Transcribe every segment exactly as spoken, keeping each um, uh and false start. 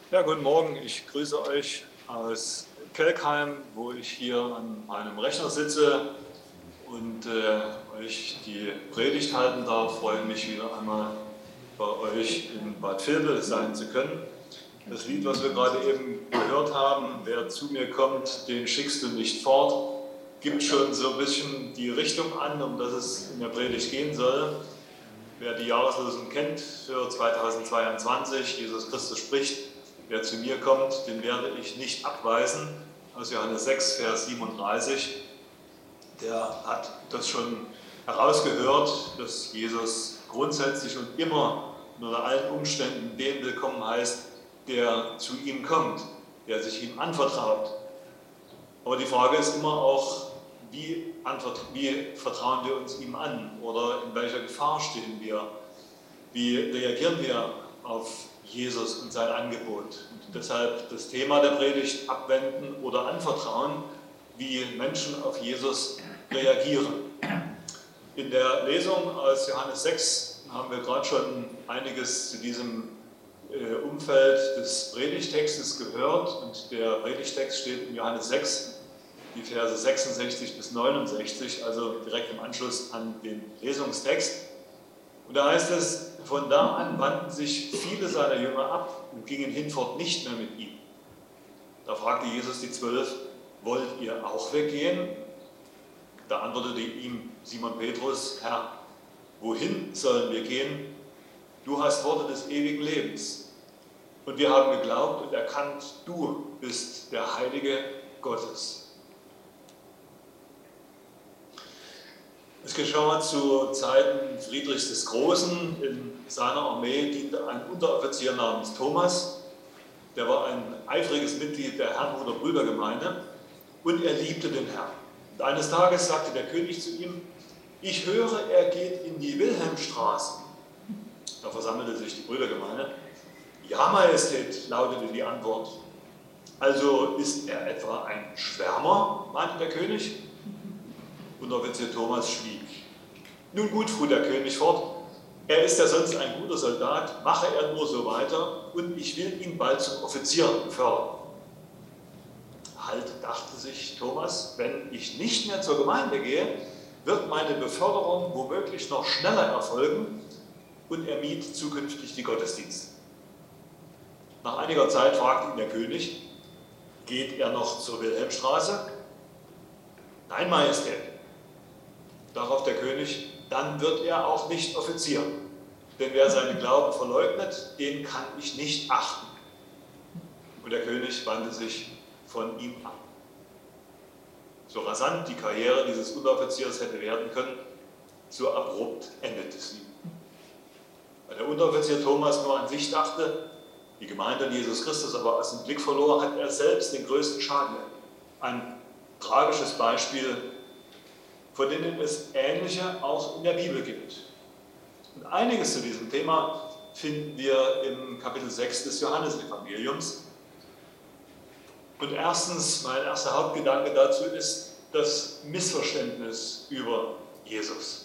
Ja, guten Morgen. Ich grüße euch aus Kelkheim, wo ich hier an meinem Rechner sitze und äh, euch die Predigt halten darf. Ich freue mich wieder einmal bei euch in Bad Vilbel sein zu können. Das Lied, was wir gerade eben gehört haben, wer zu mir kommt, den schickst du nicht fort, gibt schon so ein bisschen die Richtung an, um das es in der Predigt gehen soll. Wer die Jahreslosung kennt für zweitausendzweiundzwanzig, Jesus Christus spricht: Wer zu mir kommt, den werde ich nicht abweisen, aus Johannes sechs, Vers siebenunddreißig, der hat das schon herausgehört, dass Jesus grundsätzlich und immer und unter allen Umständen den willkommen heißt, der zu ihm kommt, der sich ihm anvertraut. Aber die Frage ist immer auch, wie, wie vertrauen wir uns ihm an oder in welcher Gefahr stehen wir? Wie reagieren wir auf Jesus und sein Angebot? Und deshalb das Thema der Predigt: Abwenden oder anvertrauen, wie Menschen auf Jesus reagieren. In der Lesung aus Johannes sechs haben wir gerade schon einiges zu diesem äh, Umfeld des Predigtextes gehört, und der Predigtext steht in Johannes sechs, die Verse sechsundsechzig bis neunundsechzig, also direkt im Anschluss an den Lesungstext. Und da heißt es: Von da an wandten sich viele seiner Jünger ab und gingen hinfort nicht mehr mit ihm. Da fragte Jesus die Zwölf: Wollt ihr auch weggehen? Da antwortete ihm Simon Petrus: Herr, wohin sollen wir gehen? Du hast Worte des ewigen Lebens. Und wir haben geglaubt und erkannt, du bist der Heilige Gottes. Es geschah zu Zeiten Friedrichs des Großen. In seiner Armee diente ein Unteroffizier namens Thomas. Der war ein eifriges Mitglied der Herrnhuter Brüdergemeinde und er liebte den Herrn. Und eines Tages sagte der König zu ihm: Ich höre, er geht in die Wilhelmstraße. Da versammelte sich die Brüdergemeinde. Ja, Majestät, lautete die Antwort. Also ist er etwa ein Schwärmer, meinte der König. Unteroffizier Thomas schwieg. Nun gut, fuhr der König fort, er ist ja sonst ein guter Soldat, mache er nur so weiter und ich will ihn bald zum Offizier befördern. Halt, dachte sich Thomas, wenn ich nicht mehr zur Gemeinde gehe, wird meine Beförderung womöglich noch schneller erfolgen, und er mied zukünftig die Gottesdienste. Nach einiger Zeit fragte ihn der König: Geht er noch zur Wilhelmstraße? Nein, Majestät. Darauf der König: Dann wird er auch nicht Offizier, denn wer seinen Glauben verleugnet, den kann ich nicht achten. Und der König wandte sich von ihm ab. So rasant die Karriere dieses Unteroffiziers hätte werden können, so abrupt endete sie. Weil der Unteroffizier Thomas nur an sich dachte, die Gemeinde und Jesus Christus aber aus dem Blick verlor, hat er selbst den größten Schaden erlitten. Ein tragisches Beispiel, von denen es ähnliche auch in der Bibel gibt. Und einiges zu diesem Thema finden wir im Kapitel sechs des Johannesevangeliums. Und erstens, mein erster Hauptgedanke dazu ist das Missverständnis über Jesus.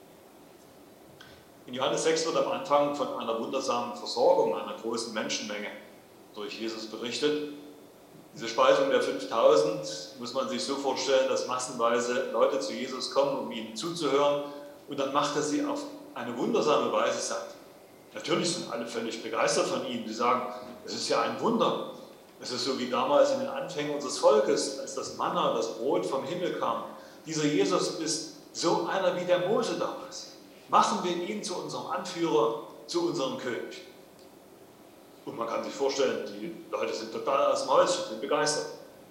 In Johannes sechs wird am Anfang von einer wundersamen Versorgung einer großen Menschenmenge durch Jesus berichtet. Diese Speisung der fünftausend muss man sich so vorstellen, dass massenweise Leute zu Jesus kommen, um ihm zuzuhören, und dann macht er sie auf eine wundersame Weise satt. Natürlich sind alle völlig begeistert von ihm. Sie sagen, es ist ja ein Wunder. Es ist so wie damals in den Anfängen unseres Volkes, als das Manna, das Brot vom Himmel kam. Dieser Jesus ist so einer wie der Mose damals. Machen wir ihn zu unserem Anführer, zu unserem König. Und man kann sich vorstellen, die Leute sind total aus dem Häuschen, sind begeistert.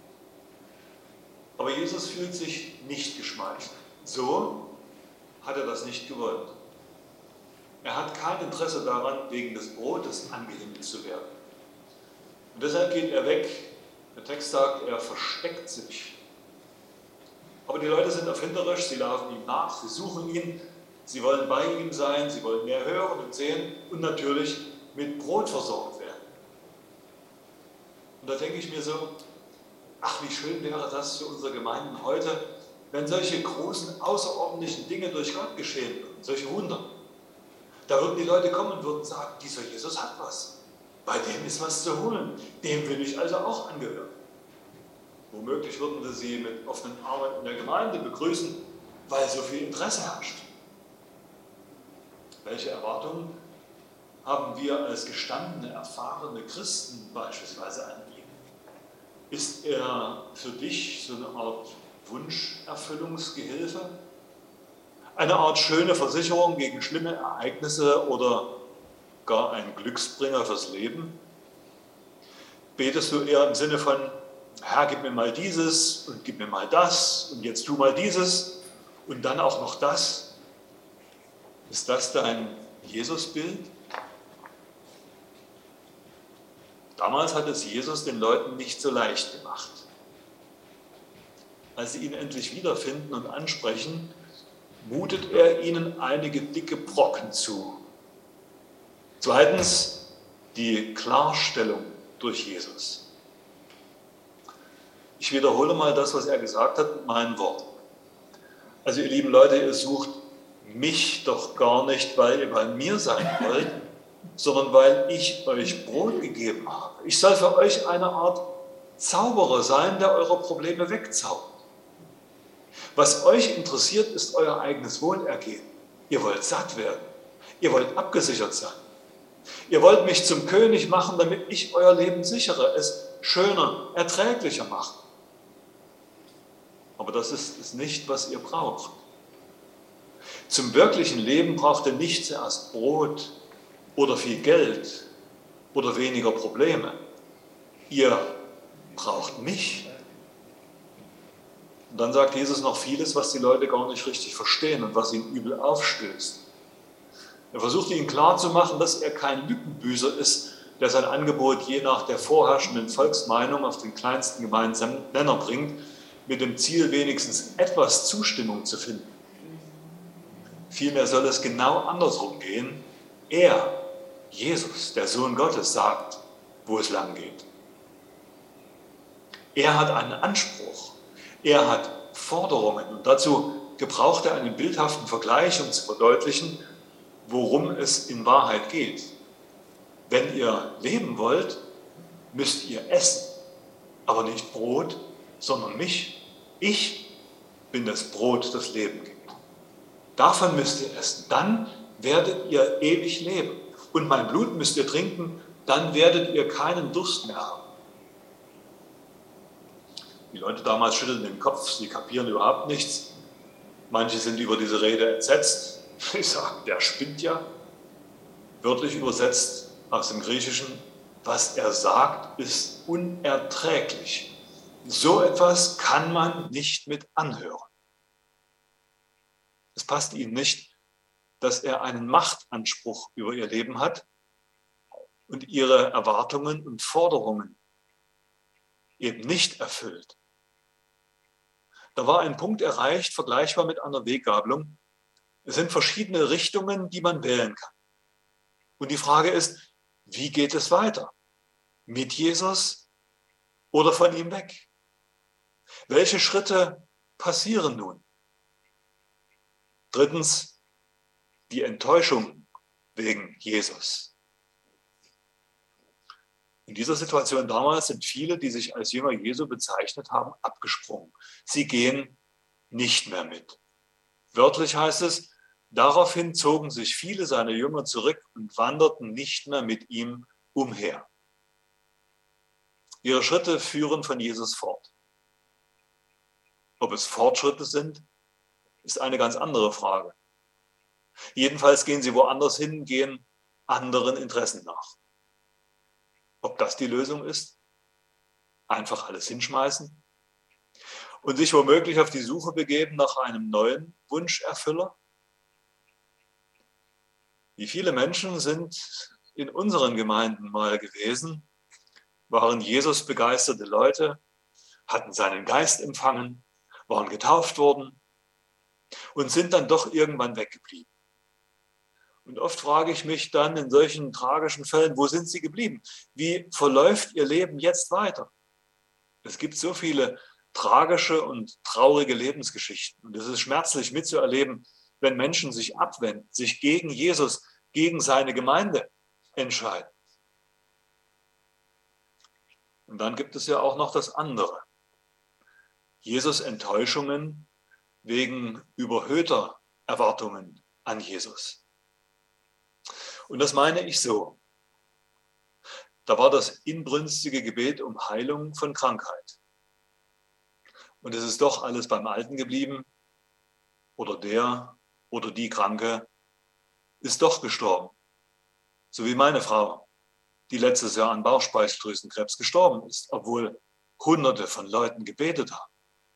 Aber Jesus fühlt sich nicht geschmeichelt. So hat er das nicht gewollt. Er hat kein Interesse daran, wegen des Brotes angehimmelt zu werden. Und deshalb geht er weg. Der Text sagt, er versteckt sich. Aber die Leute sind erfinderisch, sie laufen ihm nach, sie suchen ihn, sie wollen bei ihm sein, sie wollen mehr hören und sehen und natürlich mit Brot versorgt werden. Und da denke ich mir so, ach, wie schön wäre das für unsere Gemeinden heute, wenn solche großen, außerordentlichen Dinge durch Gott geschehen würden, solche Wunder. Da würden die Leute kommen und würden sagen, dieser Jesus hat was. Bei dem ist was zu holen. Dem will ich also auch angehören. Womöglich würden wir sie mit offenen Armen in der Gemeinde begrüßen, weil so viel Interesse herrscht. Welche Erwartungen haben wir als gestandene, erfahrene Christen beispielsweise an ihn? Ist er für dich so eine Art Wunscherfüllungsgehilfe? Eine Art schöne Versicherung gegen schlimme Ereignisse oder gar ein Glücksbringer fürs Leben? Betest du eher im Sinne von, Herr, gib mir mal dieses und gib mir mal das und jetzt tu mal dieses und dann auch noch das? Ist das dein Jesusbild? Damals hat es Jesus den Leuten nicht so leicht gemacht. Als sie ihn endlich wiederfinden und ansprechen, mutet er ihnen einige dicke Brocken zu. Zweitens die Klarstellung durch Jesus. Ich wiederhole mal das, was er gesagt hat mit meinen Worten. Also ihr lieben Leute, ihr sucht mich doch gar nicht, weil ihr bei mir sein wollt, sondern weil ich euch Brot gegeben habe. Ich soll für euch eine Art Zauberer sein, der eure Probleme wegzaubert. Was euch interessiert, ist euer eigenes Wohlergehen. Ihr wollt satt werden. Ihr wollt abgesichert sein. Ihr wollt mich zum König machen, damit ich euer Leben sichere, es schöner, erträglicher mache. Aber das ist es nicht, was ihr braucht. Zum wirklichen Leben braucht ihr nicht zuerst Brot oder viel Geld oder weniger Probleme. Ihr braucht mich. Und dann sagt Jesus noch vieles, was die Leute gar nicht richtig verstehen und was ihnen übel aufstößt. Er versucht ihnen klarzumachen, dass er kein Lückenbüßer ist, der sein Angebot je nach der vorherrschenden Volksmeinung auf den kleinsten gemeinsamen Nenner bringt, mit dem Ziel, wenigstens etwas Zustimmung zu finden. Vielmehr soll es genau andersrum gehen. Er, Jesus, der Sohn Gottes, sagt, wo es lang geht. Er hat einen Anspruch. Er hat Forderungen. Und dazu gebraucht er einen bildhaften Vergleich, um zu verdeutlichen, worum es in Wahrheit geht. Wenn ihr leben wollt, müsst ihr essen. Aber nicht Brot, sondern mich. Ich bin das Brot, das Leben gibt. Davon müsst ihr essen. Dann werdet ihr ewig leben. Und mein Blut müsst ihr trinken, dann werdet ihr keinen Durst mehr haben. Die Leute damals schütteln den Kopf, sie kapieren überhaupt nichts. Manche sind über diese Rede entsetzt. Sie sagen, der spinnt ja. Wörtlich übersetzt aus dem Griechischen, was er sagt, ist unerträglich. So etwas kann man nicht mit anhören. Es passt ihnen nicht, dass er einen Machtanspruch über ihr Leben hat und ihre Erwartungen und Forderungen eben nicht erfüllt. Da war ein Punkt erreicht, vergleichbar mit einer Weggabelung. Es sind verschiedene Richtungen, die man wählen kann. Und die Frage ist, wie geht es weiter? Mit Jesus oder von ihm weg? Welche Schritte passieren nun? Drittens, die Enttäuschung wegen Jesus. In dieser Situation damals sind viele, die sich als Jünger Jesu bezeichnet haben, abgesprungen. Sie gehen nicht mehr mit. Wörtlich heißt es, daraufhin zogen sich viele seiner Jünger zurück und wanderten nicht mehr mit ihm umher. Ihre Schritte führen von Jesus fort. Ob es Fortschritte sind, ist eine ganz andere Frage. Jedenfalls gehen sie woanders hin, gehen anderen Interessen nach. Ob das die Lösung ist? Einfach alles hinschmeißen und sich womöglich auf die Suche begeben nach einem neuen Wunscherfüller? Wie viele Menschen sind in unseren Gemeinden mal gewesen, waren Jesus begeisterte Leute, hatten seinen Geist empfangen, waren getauft worden und sind dann doch irgendwann weggeblieben. Und oft frage ich mich dann in solchen tragischen Fällen, wo sind sie geblieben? Wie verläuft ihr Leben jetzt weiter? Es gibt so viele tragische und traurige Lebensgeschichten. Und es ist schmerzlich mitzuerleben, wenn Menschen sich abwenden, sich gegen Jesus, gegen seine Gemeinde entscheiden. Und dann gibt es ja auch noch das andere. Jesus Enttäuschungen wegen überhöhter Erwartungen an Jesus. Und das meine ich so. Da war das inbrünstige Gebet um Heilung von Krankheit. Und es ist doch alles beim Alten geblieben. Oder der oder die Kranke ist doch gestorben. So wie meine Frau, die letztes Jahr an Bauchspeicheldrüsenkrebs gestorben ist, obwohl Hunderte von Leuten gebetet haben.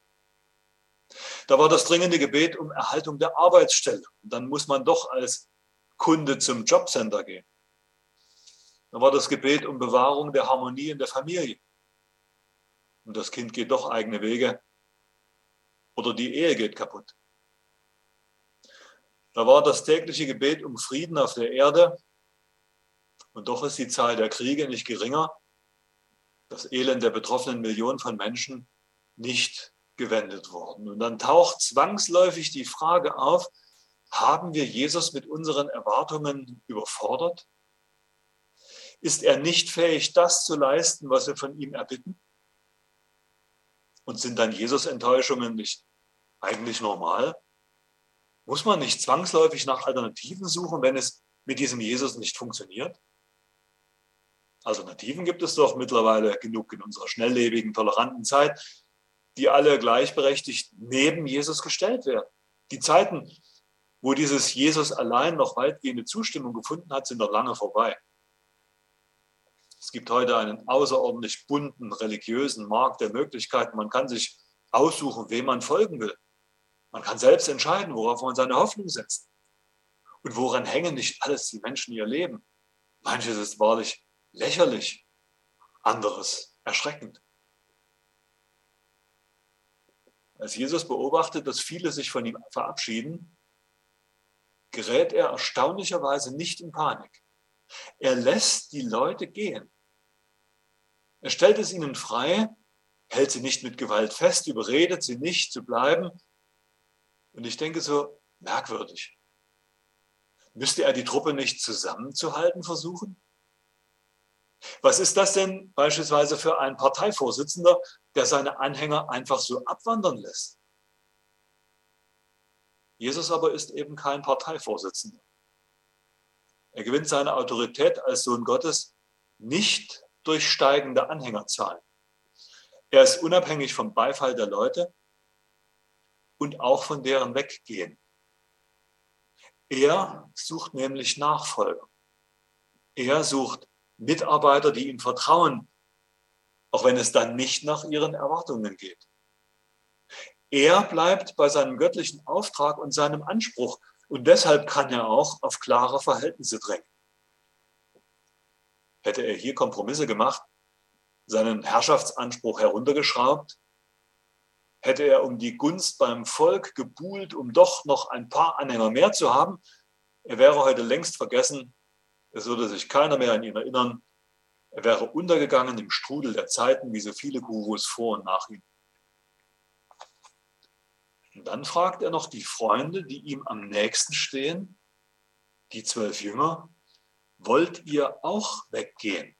Da war das dringende Gebet um Erhaltung der Arbeitsstelle. Und dann muss man doch als Kunde zum Jobcenter gehen. Da war das Gebet um Bewahrung der Harmonie in der Familie. Und das Kind geht doch eigene Wege oder die Ehe geht kaputt. Da war das tägliche Gebet um Frieden auf der Erde. Und doch ist die Zahl der Kriege nicht geringer, das Elend der betroffenen Millionen von Menschen nicht gewendet worden. Und dann taucht zwangsläufig die Frage auf, haben wir Jesus mit unseren Erwartungen überfordert? Ist er nicht fähig, das zu leisten, was wir von ihm erbitten? Und sind dann Jesus-Enttäuschungen nicht eigentlich normal? Muss man nicht zwangsläufig nach Alternativen suchen, wenn es mit diesem Jesus nicht funktioniert? Alternativen gibt es doch mittlerweile genug in unserer schnelllebigen, toleranten Zeit, die alle gleichberechtigt neben Jesus gestellt werden. Die Zeiten, wo dieses Jesus allein noch weitgehende Zustimmung gefunden hat, sind noch lange vorbei. Es gibt heute einen außerordentlich bunten religiösen Markt der Möglichkeiten. Man kann sich aussuchen, wem man folgen will. Man kann selbst entscheiden, worauf man seine Hoffnung setzt. Und woran hängen nicht alles die Menschen ihr Leben? Manches ist wahrlich lächerlich, anderes erschreckend. Als Jesus beobachtet, dass viele sich von ihm verabschieden, gerät er erstaunlicherweise nicht in Panik. Er lässt die Leute gehen. Er stellt es ihnen frei, hält sie nicht mit Gewalt fest, überredet sie nicht zu bleiben. Und ich denke so, merkwürdig. Müsste er die Truppe nicht zusammenzuhalten versuchen? Was ist das denn beispielsweise für ein Parteivorsitzender, der seine Anhänger einfach so abwandern lässt? Jesus aber ist eben kein Parteivorsitzender. Er gewinnt seine Autorität als Sohn Gottes nicht durch steigende Anhängerzahlen. Er ist unabhängig vom Beifall der Leute und auch von deren Weggehen. Er sucht nämlich Nachfolger. Er sucht Mitarbeiter, die ihm vertrauen, auch wenn es dann nicht nach ihren Erwartungen geht. Er bleibt bei seinem göttlichen Auftrag und seinem Anspruch und deshalb kann er auch auf klare Verhältnisse drängen. Hätte er hier Kompromisse gemacht, seinen Herrschaftsanspruch heruntergeschraubt, hätte er um die Gunst beim Volk gebuhlt, um doch noch ein paar Anhänger mehr zu haben, er wäre heute längst vergessen, es würde sich keiner mehr an ihn erinnern, er wäre untergegangen im Strudel der Zeiten, wie so viele Gurus vor und nach ihm. Und dann fragt er noch die Freunde, die ihm am nächsten stehen, die zwölf Jünger, wollt ihr auch weggehen?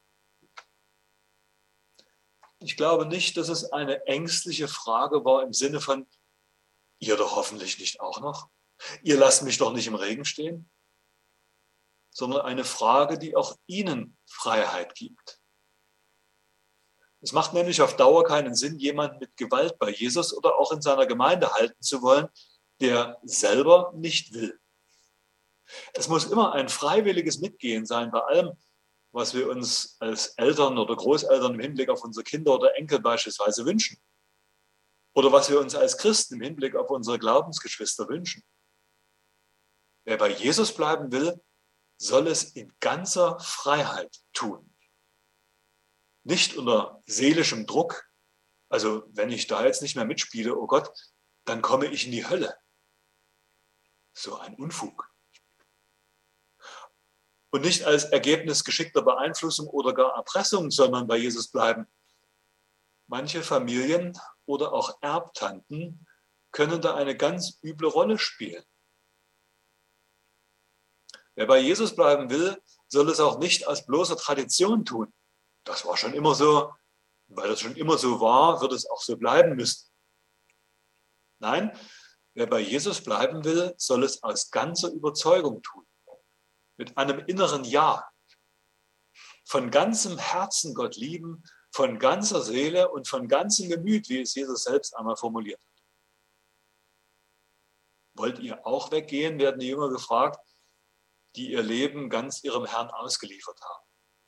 Ich glaube nicht, dass es eine ängstliche Frage war im Sinne von, ihr doch hoffentlich nicht auch noch? Ihr lasst mich doch nicht im Regen stehen? Sondern eine Frage, die auch ihnen Freiheit gibt. Es macht nämlich auf Dauer keinen Sinn, jemanden mit Gewalt bei Jesus oder auch in seiner Gemeinde halten zu wollen, der selber nicht will. Es muss immer ein freiwilliges Mitgehen sein bei allem, was wir uns als Eltern oder Großeltern im Hinblick auf unsere Kinder oder Enkel beispielsweise wünschen. Oder was wir uns als Christen im Hinblick auf unsere Glaubensgeschwister wünschen. Wer bei Jesus bleiben will, soll es in ganzer Freiheit tun. Nicht unter seelischem Druck, also wenn ich da jetzt nicht mehr mitspiele, oh Gott, dann komme ich in die Hölle. So ein Unfug. Und nicht als Ergebnis geschickter Beeinflussung oder gar Erpressung, sondern bei Jesus bleiben. Manche Familien oder auch Erbtanten können da eine ganz üble Rolle spielen. Wer bei Jesus bleiben will, soll es auch nicht aus bloßer Tradition tun. Das war schon immer so. Und weil das schon immer so war, wird es auch so bleiben müssen. Nein, wer bei Jesus bleiben will, soll es aus ganzer Überzeugung tun. Mit einem inneren Ja. Von ganzem Herzen Gott lieben, von ganzer Seele und von ganzem Gemüt, wie es Jesus selbst einmal formuliert hat. Wollt ihr auch weggehen, werden die Jünger gefragt, die ihr Leben ganz ihrem Herrn ausgeliefert haben.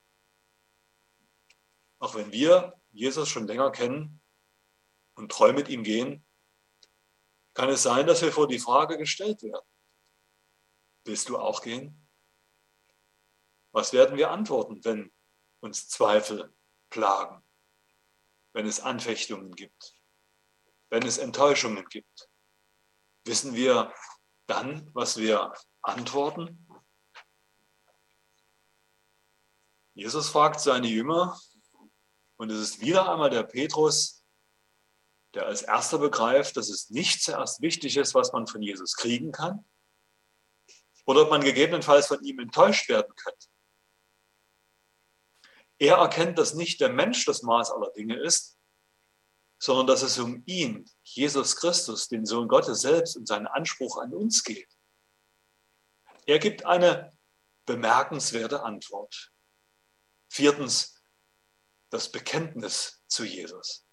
Auch wenn wir Jesus schon länger kennen und treu mit ihm gehen, kann es sein, dass wir vor die Frage gestellt werden. Willst du auch gehen? Was werden wir antworten, wenn uns Zweifel plagen, wenn es Anfechtungen gibt, wenn es Enttäuschungen gibt? Wissen wir dann, was wir antworten? Jesus fragt seine Jünger, und es ist wieder einmal der Petrus, der als erster begreift, dass es nicht zuerst wichtig ist, was man von Jesus kriegen kann, oder ob man gegebenenfalls von ihm enttäuscht werden könnte. Er erkennt, dass nicht der Mensch das Maß aller Dinge ist, sondern dass es um ihn, Jesus Christus, den Sohn Gottes selbst und seinen Anspruch an uns geht. Er gibt eine bemerkenswerte Antwort. Viertens, das Bekenntnis zu Jesus.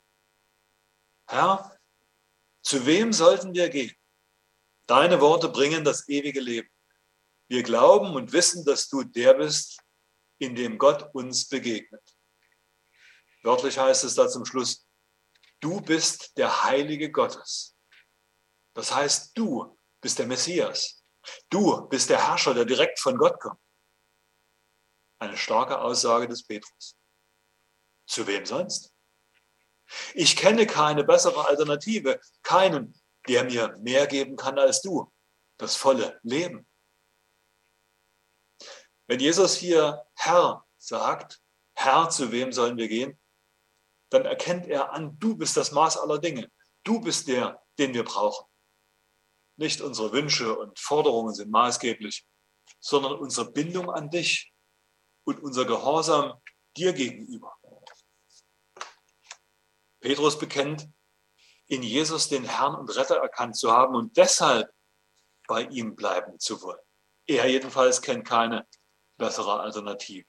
Herr, zu wem sollten wir gehen? Deine Worte bringen das ewige Leben. Wir glauben und wissen, dass du der bist, in dem Gott uns begegnet. Wörtlich heißt es da zum Schluss, du bist der Heilige Gottes. Das heißt, du bist der Messias. Du bist der Herrscher, der direkt von Gott kommt. Eine starke Aussage des Petrus. Zu wem sonst? Ich kenne keine bessere Alternative, keinen, der mir mehr geben kann als du, das volle Leben. Wenn Jesus hier Herr sagt, Herr, zu wem sollen wir gehen, dann erkennt er an, du bist das Maß aller Dinge. Du bist der, den wir brauchen. Nicht unsere Wünsche und Forderungen sind maßgeblich, sondern unsere Bindung an dich und unser Gehorsam dir gegenüber. Petrus bekennt, in Jesus den Herrn und Retter erkannt zu haben und deshalb bei ihm bleiben zu wollen. Er jedenfalls kennt keine bessere Alternative.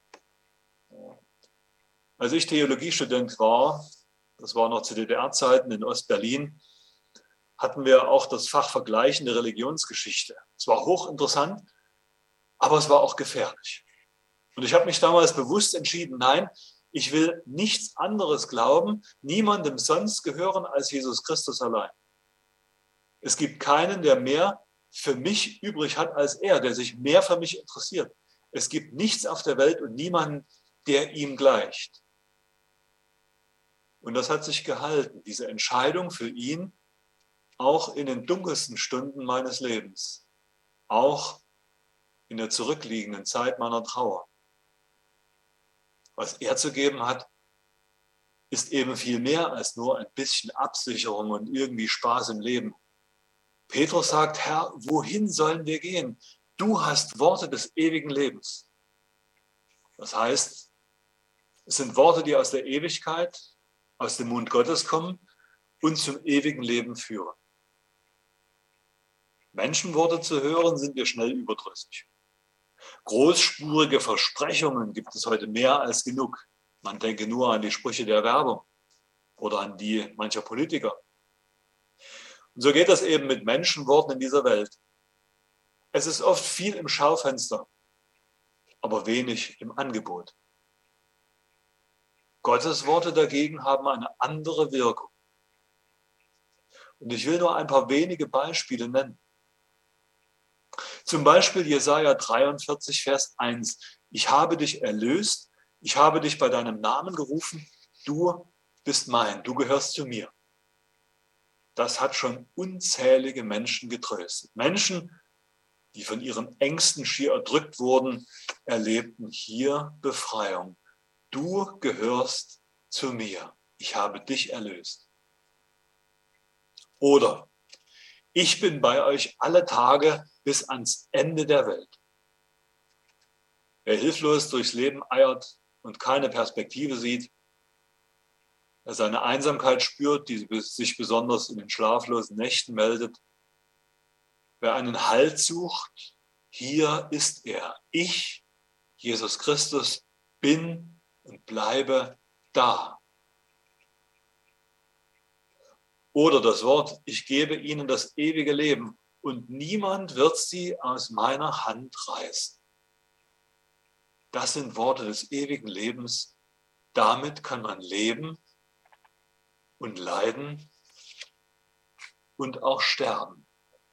Als ich Theologiestudent war, das war noch zu D D R-Zeiten in Ostberlin, hatten wir auch das Fach Vergleichende Religionsgeschichte. Es war hochinteressant, aber es war auch gefährlich. Und ich habe mich damals bewusst entschieden, nein, ich will nichts anderes glauben, niemandem sonst gehören als Jesus Christus allein. Es gibt keinen, der mehr für mich übrig hat als er, der sich mehr für mich interessiert. Es gibt nichts auf der Welt und niemanden, der ihm gleicht. Und das hat sich gehalten, diese Entscheidung für ihn, auch in den dunkelsten Stunden meines Lebens, auch in der zurückliegenden Zeit meiner Trauer. Was er zu geben hat, ist eben viel mehr als nur ein bisschen Absicherung und irgendwie Spaß im Leben. Petrus sagt, Herr, wohin sollen wir gehen? Du hast Worte des ewigen Lebens. Das heißt, es sind Worte, die aus der Ewigkeit, aus dem Mund Gottes kommen und zum ewigen Leben führen. Menschenworte zu hören, sind wir schnell überdrüssig. Großspurige Versprechungen gibt es heute mehr als genug. Man denke nur an die Sprüche der Werbung oder an die mancher Politiker. Und so geht das eben mit Menschenworten in dieser Welt. Es ist oft viel im Schaufenster, aber wenig im Angebot. Gottes Worte dagegen haben eine andere Wirkung. Und ich will nur ein paar wenige Beispiele nennen. Zum Beispiel Jesaja dreiundvierzig, Vers eins. Ich habe dich erlöst, ich habe dich bei deinem Namen gerufen, du bist mein, du gehörst zu mir. Das hat schon unzählige Menschen getröstet. Menschen, die von ihren Ängsten schier erdrückt wurden, erlebten hier Befreiung. Du gehörst zu mir, ich habe dich erlöst. Oder ich bin bei euch alle Tage bis ans Ende der Welt. Wer hilflos durchs Leben eiert und keine Perspektive sieht, wer seine Einsamkeit spürt, die sich besonders in den schlaflosen Nächten meldet, wer einen Halt sucht, hier ist er. Ich, Jesus Christus, bin und bleibe da. Oder das Wort, ich gebe ihnen das ewige Leben und niemand wird sie aus meiner Hand reißen. Das sind Worte des ewigen Lebens. Damit kann man leben und leiden und auch sterben.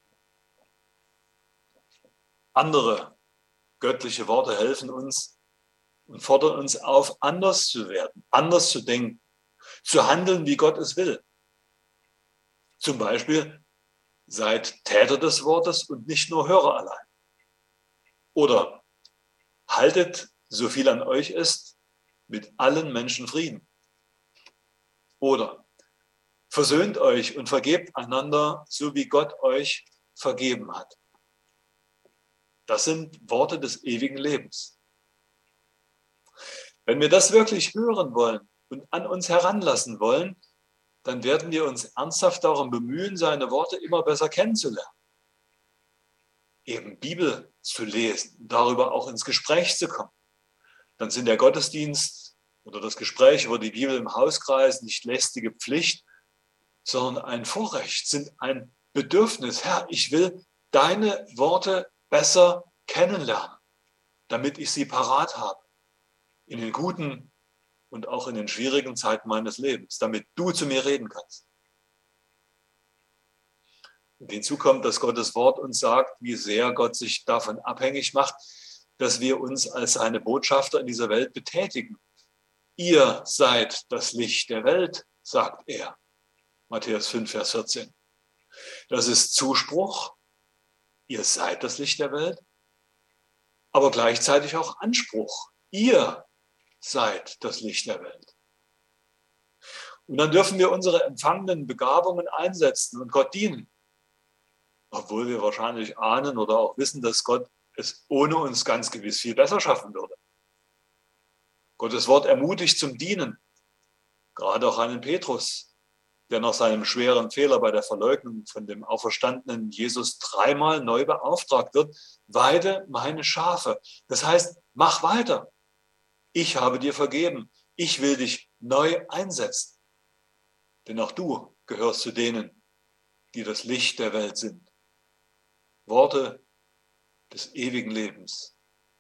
Andere göttliche Worte helfen uns und fordern uns auf, anders zu werden, anders zu denken, zu handeln, wie Gott es will. Zum Beispiel, seid Täter des Wortes und nicht nur Hörer allein. Oder haltet, so viel an euch ist, mit allen Menschen Frieden. Oder versöhnt euch und vergebt einander, so wie Gott euch vergeben hat. Das sind Worte des ewigen Lebens. Wenn wir das wirklich hören wollen und an uns heranlassen wollen, dann werden wir uns ernsthaft darum bemühen, seine Worte immer besser kennenzulernen. Eben Bibel zu lesen, darüber auch ins Gespräch zu kommen. Dann sind der Gottesdienst oder das Gespräch über die Bibel im Hauskreis nicht lästige Pflicht, sondern ein Vorrecht, sind ein Bedürfnis. Herr, ich will deine Worte besser kennenlernen, damit ich sie parat habe. In den guten und auch in den schwierigen Zeiten meines Lebens, damit du zu mir reden kannst. Und hinzu kommt, dass Gottes Wort uns sagt, wie sehr Gott sich davon abhängig macht, dass wir uns als seine Botschafter in dieser Welt betätigen. Ihr seid das Licht der Welt, sagt er. Matthäus fünf, Vers vierzehn. Das ist Zuspruch. Ihr seid das Licht der Welt, aber gleichzeitig auch Anspruch. Ihr seid das Licht der Welt. Und dann dürfen wir unsere empfangenen Begabungen einsetzen und Gott dienen. Obwohl wir wahrscheinlich ahnen oder auch wissen, dass Gott es ohne uns ganz gewiss viel besser schaffen würde. Gottes Wort ermutigt zum Dienen. Gerade auch einen Petrus, der nach seinem schweren Fehler bei der Verleugnung von dem auferstandenen Jesus dreimal neu beauftragt wird, weide meine Schafe. Das heißt, mach weiter. Ich habe dir vergeben. Ich will dich neu einsetzen. Denn auch du gehörst zu denen, die das Licht der Welt sind. Worte des ewigen Lebens.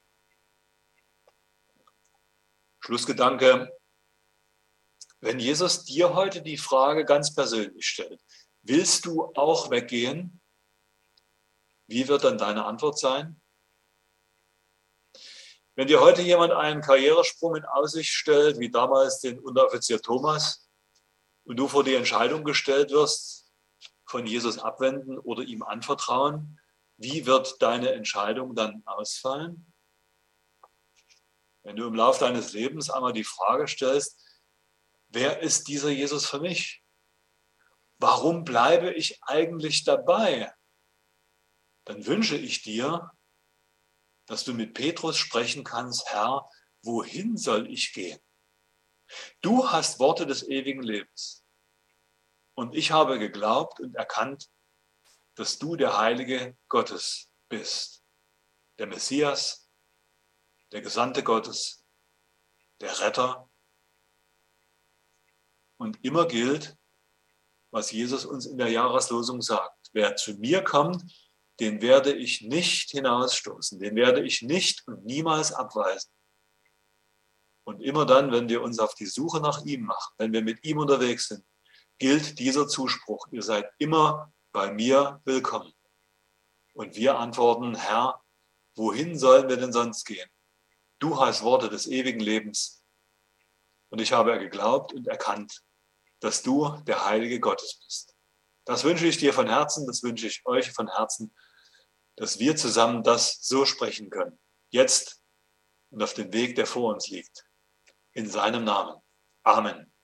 Schlussgedanke. Wenn Jesus dir heute die Frage ganz persönlich stellt, willst du auch weggehen? Wie wird dann deine Antwort sein? Wenn dir heute jemand einen Karrieresprung in Aussicht stellt, wie damals den Unteroffizier Thomas, und du vor die Entscheidung gestellt wirst, von Jesus abwenden oder ihm anvertrauen, wie wird deine Entscheidung dann ausfallen? Wenn du im Laufe deines Lebens einmal die Frage stellst, wer ist dieser Jesus für mich? Warum bleibe ich eigentlich dabei? Dann wünsche ich dir, dass du mit Petrus sprechen kannst, Herr, wohin soll ich gehen? Du hast Worte des ewigen Lebens. Und ich habe geglaubt und erkannt, dass du der Heilige Gottes bist. Der Messias, der Gesandte Gottes, der Retter. Und immer gilt, was Jesus uns in der Jahreslosung sagt. Wer zu mir kommt, den werde ich nicht hinausstoßen, den werde ich nicht und niemals abweisen. Und immer dann, wenn wir uns auf die Suche nach ihm machen, wenn wir mit ihm unterwegs sind, gilt dieser Zuspruch, ihr seid immer bei mir willkommen. Und wir antworten, Herr, wohin sollen wir denn sonst gehen? Du hast Worte des ewigen Lebens. Und ich habe geglaubt und erkannt, dass du der Heilige Gottes bist. Das wünsche ich dir von Herzen, das wünsche ich euch von Herzen, dass wir zusammen das so sprechen können. Jetzt und auf dem Weg, der vor uns liegt. In seinem Namen. Amen.